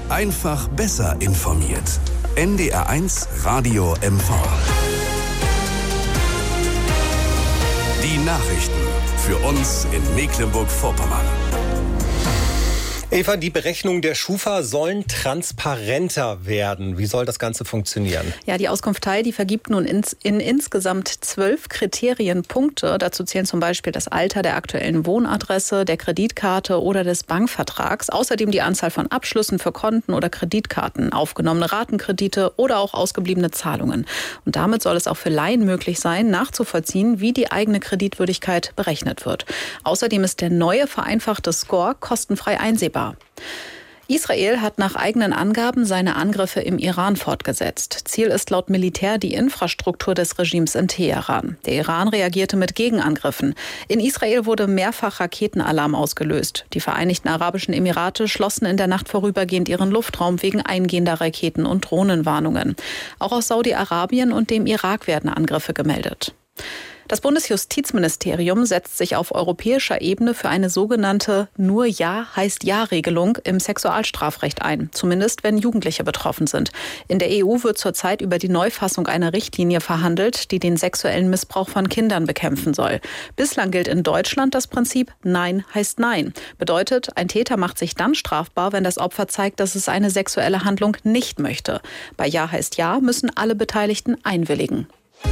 Einfach besser informiert. NDR1 Radio MV. Die Nachrichten für uns in Mecklenburg-Vorpommern. Eva, die Berechnungen der Schufa sollen transparenter werden. Wie soll das Ganze funktionieren? Ja, die Auskunftei, die vergibt nun in insgesamt 12 Kriterien Punkte. Dazu zählen zum Beispiel das Alter der aktuellen Wohnadresse, der Kreditkarte oder des Bankvertrags. Außerdem die Anzahl von Abschlüssen für Konten oder Kreditkarten, aufgenommene Ratenkredite oder auch ausgebliebene Zahlungen. Und damit soll es auch für Laien möglich sein, nachzuvollziehen, wie die eigene Kreditwürdigkeit berechnet wird. Außerdem ist der neue vereinfachte Score kostenfrei einsehbar. Israel hat nach eigenen Angaben seine Angriffe im Iran fortgesetzt. Ziel ist laut Militär die Infrastruktur des Regimes in Teheran. Der Iran reagierte mit Gegenangriffen. In Israel wurde mehrfach Raketenalarm ausgelöst. Die Vereinigten Arabischen Emirate schlossen in der Nacht vorübergehend ihren Luftraum wegen eingehender Raketen- und Drohnenwarnungen. Auch aus Saudi-Arabien und dem Irak werden Angriffe gemeldet. Das Bundesjustizministerium setzt sich auf europäischer Ebene für eine sogenannte Nur Ja heißt Ja-Regelung im Sexualstrafrecht ein, zumindest wenn Jugendliche betroffen sind. In der EU wird zurzeit über die Neufassung einer Richtlinie verhandelt, die den sexuellen Missbrauch von Kindern bekämpfen soll. Bislang gilt in Deutschland das Prinzip Nein heißt Nein. Bedeutet, ein Täter macht sich dann strafbar, wenn das Opfer zeigt, dass es eine sexuelle Handlung nicht möchte. Bei Ja heißt Ja müssen alle Beteiligten einwilligen.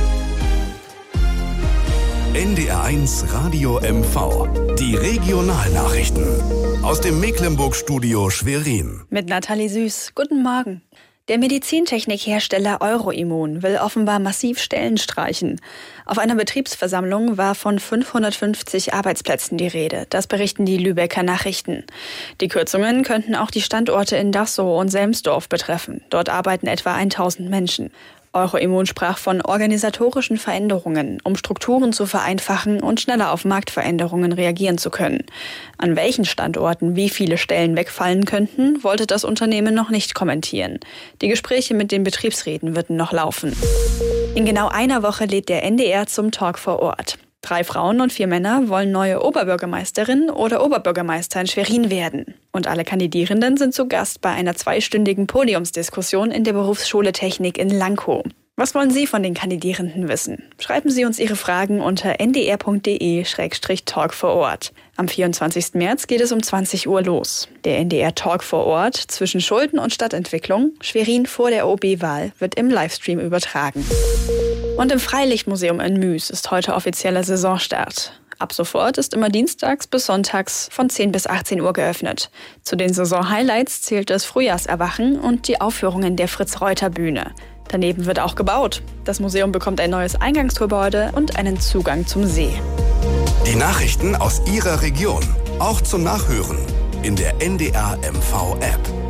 NDR1 Radio MV. Die Regionalnachrichten. Aus dem Mecklenburg-Studio Schwerin. Mit Nathalie Süß. Guten Morgen. Der Medizintechnikhersteller Euroimmun will offenbar massiv Stellen streichen. Auf einer Betriebsversammlung war von 550 Arbeitsplätzen die Rede. Das berichten die Lübecker Nachrichten. Die Kürzungen könnten auch die Standorte in Dassow und Selmsdorf betreffen. Dort arbeiten etwa 1000 Menschen. Euroimmun sprach von organisatorischen Veränderungen, um Strukturen zu vereinfachen und schneller auf Marktveränderungen reagieren zu können. An welchen Standorten wie viele Stellen wegfallen könnten, wollte das Unternehmen noch nicht kommentieren. Die Gespräche mit den Betriebsräten würden noch laufen. In genau einer Woche lädt der NDR zum Talk vor Ort. 3 Frauen und 4 Männer wollen neue Oberbürgermeisterin oder Oberbürgermeister in Schwerin werden. Und alle Kandidierenden sind zu Gast bei einer 2-stündigen Podiumsdiskussion in der Berufsschule Technik in Lankow. Was wollen Sie von den Kandidierenden wissen? Schreiben Sie uns Ihre Fragen unter ndr.de/talk vor Ort. Am 24. März geht es um 20 Uhr los. Der NDR Talk vor Ort zwischen Schulden und Stadtentwicklung, Schwerin vor der OB-Wahl, wird im Livestream übertragen. Und im Freilichtmuseum in Müs ist heute offizieller Saisonstart. Ab sofort ist immer dienstags bis sonntags von 10 bis 18 Uhr geöffnet. Zu den Saison-Highlights zählt das Frühjahrserwachen und die Aufführungen der Fritz-Reuter-Bühne. Daneben wird auch gebaut. Das Museum bekommt ein neues Eingangsgebäude und einen Zugang zum See. Die Nachrichten aus Ihrer Region, auch zum Nachhören in der NDR MV App.